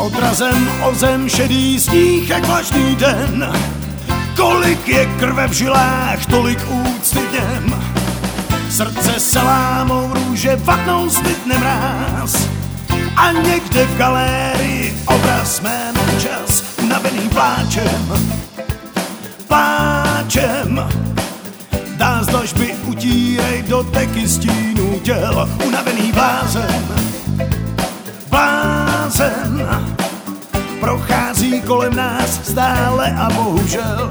Odrazem o zem šedý sníh jak vlažný den. Kolik je krve v žilách, tolik úcty v něm. Srdce se lámou, růže vatnou, zbytne mráz. A někde v galérii obraz jménem čas, unavený pláčem. Dá z dlažby utírej doteky stínů těl, unavený blázen. Prochází kolem nás stále a bohužel.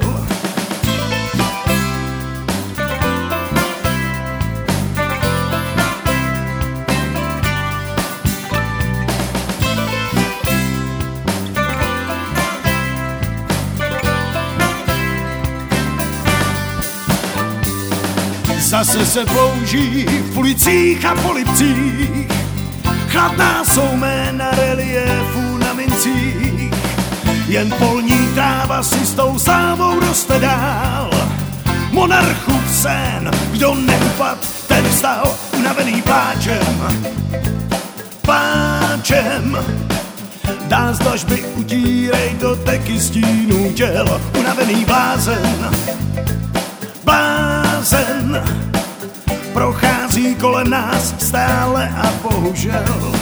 Zase se blouží v ulicích a polipcích, chladná jsou jména reliéfů na mincích. Jen polní tráva si s tou slávou roste dál. Monarchův sen, kdo neupad, ten vstal, unavený pláčem. Dá z dlažby utírej doteky stínů těl, unavený blázen. Prochází kolem nás stále a bohužel.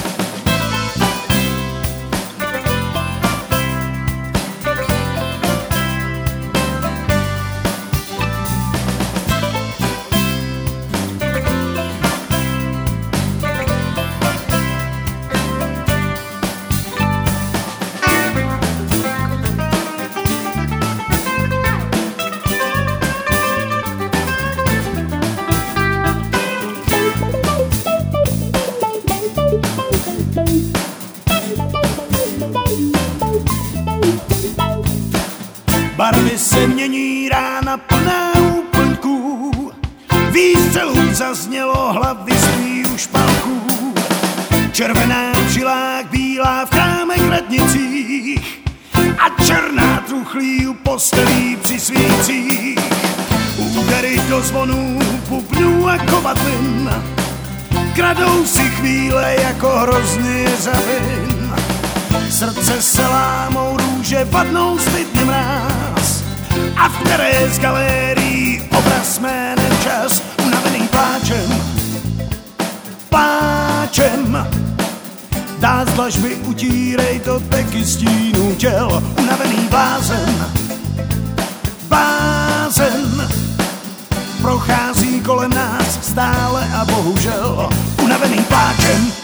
Barvy se mění, rána plná úplňků, výstřelů zaznělo, hlavy spí u špalků. Červená v žilách, bílá v krámech radnicích a černá truchlí u postelí při svících. Údery do zvonů, bubnů a kovatlin kradou si chvíle jako hrozný řavin. Srdce se lámou, růže padnou, zbytne mráz. A v které z galérií obraz jménem čas, unavený pláčem. Dá z dlažby utírej doteky stínů těl, unavený blázen. Prochází kolem nás stále a bohužel, unavený pláčem.